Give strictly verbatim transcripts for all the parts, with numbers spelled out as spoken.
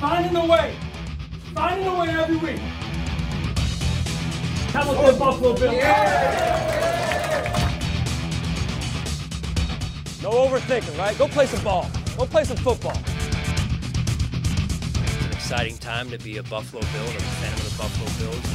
finding a way. Finding a way every week. Hamilton, Buffalo Bills. No overthinking, right? Go play some ball. Go play some football. It's an exciting time to be a Buffalo Bill and a fan of the Buffalo Bills.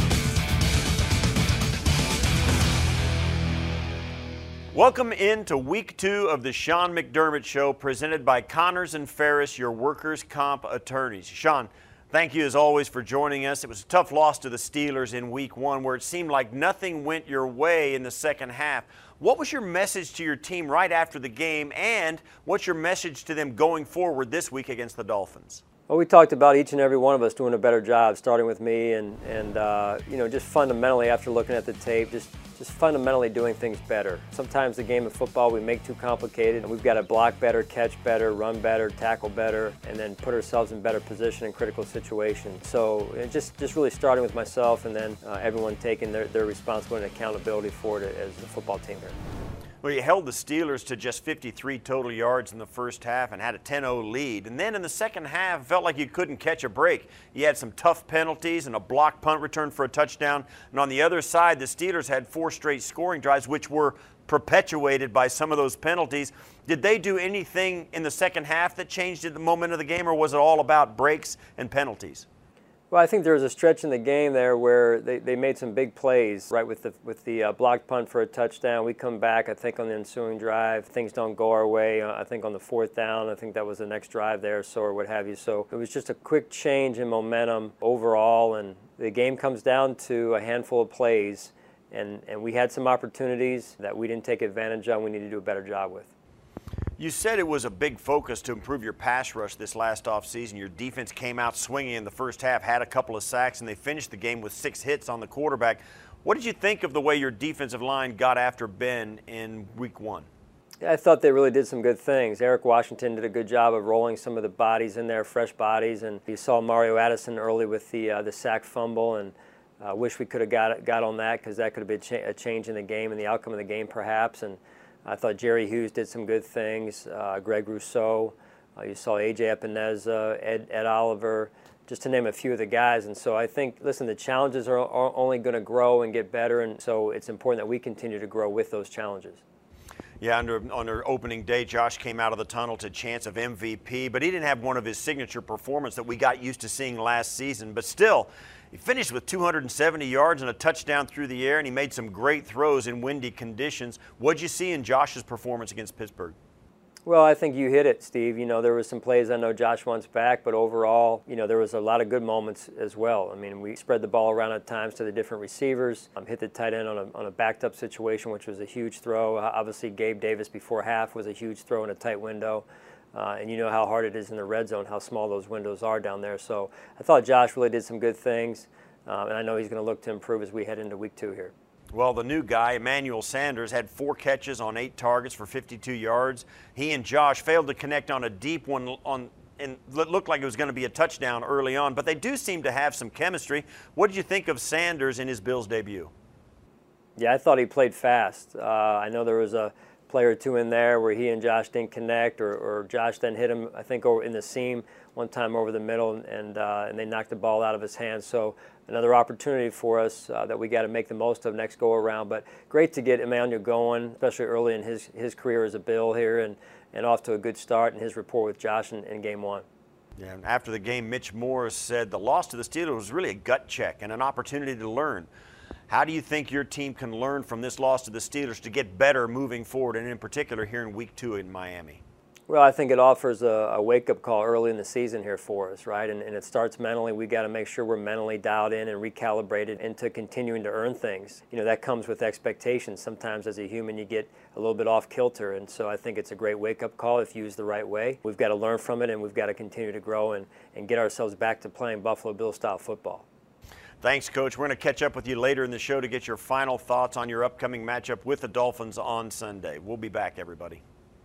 Welcome into week two of the Sean McDermott Show, presented by Connors and Ferris, your workers' comp attorneys. Sean, thank you as always for joining us. It was a tough loss to the Steelers in week one where it seemed like nothing went your way in the second half. What was your message to your team right after the game, and what's your message to them going forward this week against the Dolphins? Well, we talked about each and every one of us doing a better job, starting with me, and, and uh, you know, just fundamentally after looking at the tape, just, just fundamentally doing things better. Sometimes the game of football we make too complicated, and we've got to block better, catch better, run better, tackle better, and then put ourselves in better position in critical situations. So it just, just really starting with myself, and then uh, everyone taking their, their responsibility and accountability for it as a football team here. Well, you held the Steelers to just fifty-three total yards in the first half and had a ten oh lead. And then in the second half, felt like you couldn't catch a break. You had some tough penalties and a blocked punt return for a touchdown. And on the other side, the Steelers had four straight scoring drives, which were perpetuated by some of those penalties. Did they do anything in the second half that changed the moment of the game, or was it all about breaks and penalties? Well, I think there was a stretch in the game there where they, they made some big plays, right, with the with the uh, blocked punt for a touchdown. We come back, I think, on the ensuing drive. Things don't go our way. Uh, I think on the fourth down, I think that was the next drive there, so or what have you. So it was just a quick change in momentum overall, and the game comes down to a handful of plays, and, and we had some opportunities that we didn't take advantage of. We need to do a better job with. You said it was a big focus to improve your pass rush this last offseason. Your defense came out swinging in the first half, had a couple of sacks, and they finished the game with six hits on the quarterback. What did you think of the way your defensive line got after Ben in week one? Yeah, I thought they really did some good things. Eric Washington did a good job of rolling some of the bodies in there, fresh bodies, and you saw Mario Addison early with the uh, the sack fumble, and I uh, wish we could have got got on that, because that could have been cha a change in the game and the outcome of the game perhaps. And I thought Jerry Hughes did some good things, uh, Greg Rousseau, uh, you saw A J Epineza, Ed, Ed Oliver, just to name a few of the guys. And so I think, listen, the challenges are, are only going to grow and get better, and so it's important that we continue to grow with those challenges. Yeah, under, under opening day, Josh came out of the tunnel to chance of M V P, but he didn't have one of his signature performances that we got used to seeing last season. But still, he finished with two hundred seventy yards and a touchdown through the air, and he made some great throws in windy conditions. What did you see in Josh's performance against Pittsburgh? Well, I think you hit it, Steve. You know, there were some plays I know Josh wants back, but overall, you know, there was a lot of good moments as well. I mean, we spread the ball around at times to the different receivers, um, hit the tight end on a, on a backed-up situation, which was a huge throw. Uh, obviously, Gabe Davis before half was a huge throw in a tight window. Uh, and you know how hard it is in the red zone, how small those windows are down there. So I thought Josh really did some good things, um, and I know he's going to look to improve as we head into week two here. Well, the new guy, Emmanuel Sanders, had four catches on eight targets for fifty-two yards. He and Josh failed to connect on a deep one on, and it looked like it was going to be a touchdown early on, but they do seem to have some chemistry. What did you think of Sanders in his Bills debut? Yeah, I thought he played fast. Uh, I know there was a play or two in there where he and Josh didn't connect, or, or Josh then hit him, I think, over in the seam one time over the middle, and uh, and they knocked the ball out of his hands. So another opportunity for us uh, that we got to make the most of next go around. But great to get Emmanuel going, especially early in his his career as a Bill here, and and off to a good start in his rapport with Josh in, in game one. Yeah, and after the game, Mitch Morris said the loss to the Steelers was really a gut check and an opportunity to learn. How do you think your team can learn from this loss to the Steelers to get better moving forward, and in particular here in week two in Miami? Well, I think it offers a, a wake-up call early in the season here for us, right? And, and it starts mentally. We got to make sure we're mentally dialed in and recalibrated into continuing to earn things. You know, that comes with expectations. Sometimes as a human you get a little bit off kilter, and so I think it's a great wake-up call if used the right way. We've got to learn from it, and we've got to continue to grow and, and get ourselves back to playing Buffalo Bill-style football. Thanks, Coach. We're going to catch up with you later in the show to get your final thoughts on your upcoming matchup with the Dolphins on Sunday. We'll be back, everybody.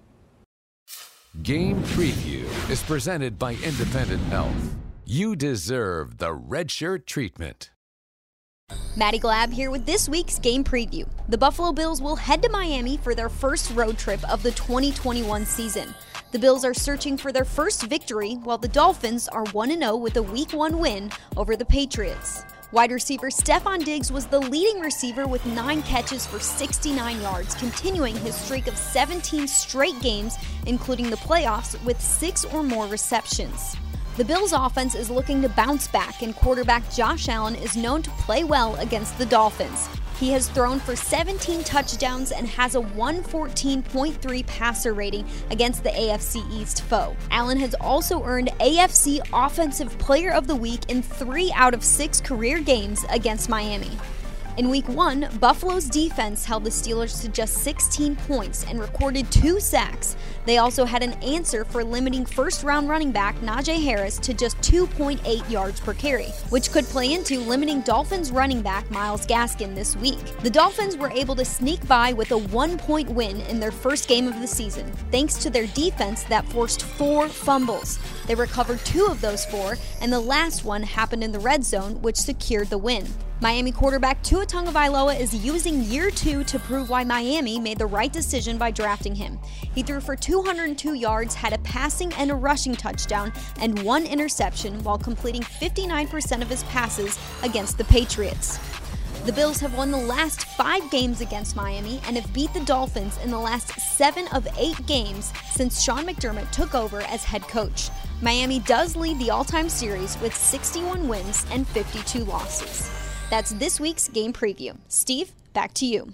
Game Preview is presented by Independent Health. You deserve the red shirt treatment. Maddie Glab here with this week's Game Preview. The Buffalo Bills will head to Miami for their first road trip of the twenty twenty-one season. The Bills are searching for their first victory, while the Dolphins are one and oh with a Week one win over the Patriots. Wide receiver Stefon Diggs was the leading receiver with nine catches for sixty-nine yards, continuing his streak of seventeen straight games, including the playoffs, with six or more receptions. The Bills' offense is looking to bounce back, and quarterback Josh Allen is known to play well against the Dolphins. He has thrown for seventeen touchdowns and has a one fourteen point three passer rating against the A F C East foe. Allen has also earned A F C Offensive Player of the Week in three out of six career games against Miami. In Week one, Buffalo's defense held the Steelers to just sixteen points and recorded two sacks. They also had an answer for limiting first-round running back Najee Harris to just two point eight yards per carry, which could play into limiting Dolphins running back Myles Gaskin this week. The Dolphins were able to sneak by with a one-point win in their first game of the season, thanks to their defense that forced four fumbles. They recovered two of those four, and the last one happened in the red zone, which secured the win. Miami quarterback Tua Tagovailoa is using year two to prove why Miami made the right decision by drafting him. He threw for two hundred two yards, had a passing and a rushing touchdown, and one interception while completing fifty-nine percent of his passes against the Patriots. The Bills have won the last five games against Miami and have beat the Dolphins in the last seven of eight games since Sean McDermott took over as head coach. Miami does lead the all-time series with sixty-one wins and fifty-two losses. That's this week's game preview. Steve, back to you.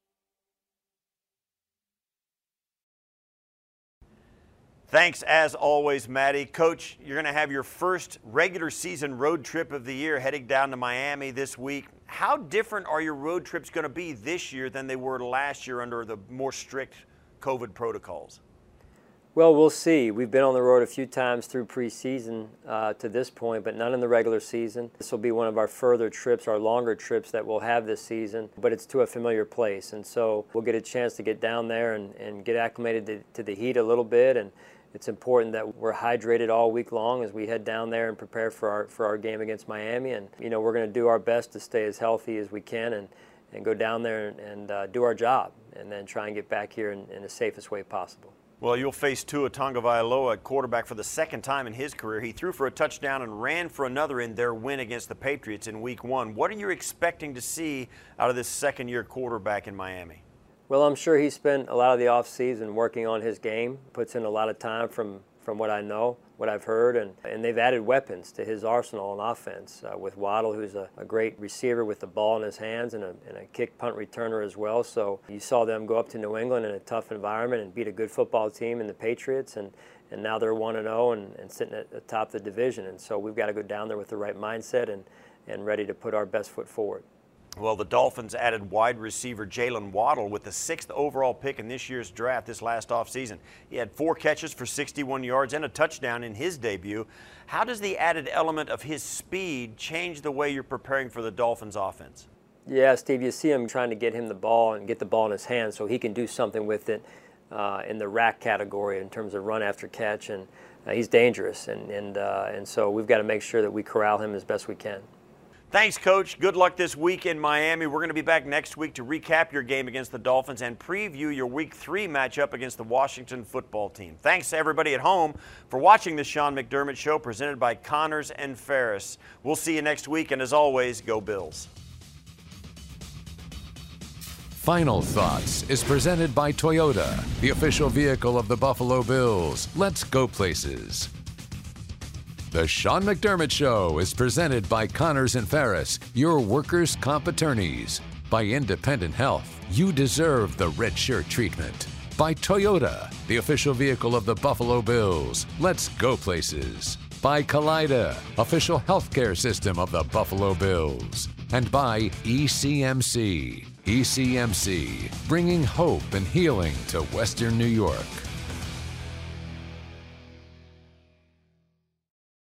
Thanks as always, Maddie. Coach, you're going to have your first regular season road trip of the year heading down to Miami this week. How different are your road trips going to be this year than they were last year under the more strict COVID protocols? Well, we'll see. We've been on the road a few times through preseason uh, to this point, but none in the regular season. This will be one of our further trips, our longer trips that we'll have this season, but it's to a familiar place. And so we'll get a chance to get down there and, and get acclimated to, to the heat a little bit. And it's important that we're hydrated all week long as we head down there and prepare for our, for our game against Miami. And, you know, we're going to do our best to stay as healthy as we can and, and go down there and, and uh, do our job and then try and get back here in, in the safest way possible. Well, you'll face Tua Tagovailoa, at quarterback for the second time in his career. He threw for a touchdown and ran for another in their win against the Patriots in week one. What are you expecting to see out of this second-year quarterback in Miami? Well, I'm sure he spent a lot of the offseason working on his game, puts in a lot of time from, from what I know, what I've heard, and, and they've added weapons to his arsenal on offense uh, with Waddle, who's a, a great receiver with the ball in his hands and a, and a kick punt returner as well. So you saw them go up to New England in a tough environment and beat a good football team in the Patriots, and, and now they're one and oh and, and sitting at the top of the division. And so we've got to go down there with the right mindset and, and ready to put our best foot forward. Well, the Dolphins added wide receiver Jalen Waddle with the sixth overall pick in this year's draft this last offseason. He had four catches for sixty-one yards and a touchdown in his debut. How does the added element of his speed change the way you're preparing for the Dolphins offense? Yeah, Steve, you see him trying to get him the ball and get the ball in his hands so he can do something with it uh, in the rack category in terms of run after catch, and uh, he's dangerous, and, and, uh, and so we've got to make sure that we corral him as best we can. Thanks, Coach. Good luck this week in Miami. We're going to be back next week to recap your game against the Dolphins and preview your Week three matchup against the Washington football team. Thanks to everybody at home for watching the Sean McDermott Show presented by Connors and Ferris. We'll see you next week, and as always, go Bills. Final Thoughts is presented by Toyota, the official vehicle of the Buffalo Bills. Let's go places. The Sean McDermott Show is presented by Connors and Ferris, your workers' comp attorneys. By Independent Health, you deserve the red shirt treatment. By Toyota, the official vehicle of the Buffalo Bills. Let's go places. By Kaleida, official healthcare system of the Buffalo Bills. And by E C M C. E C M C, bringing hope and healing to Western New York.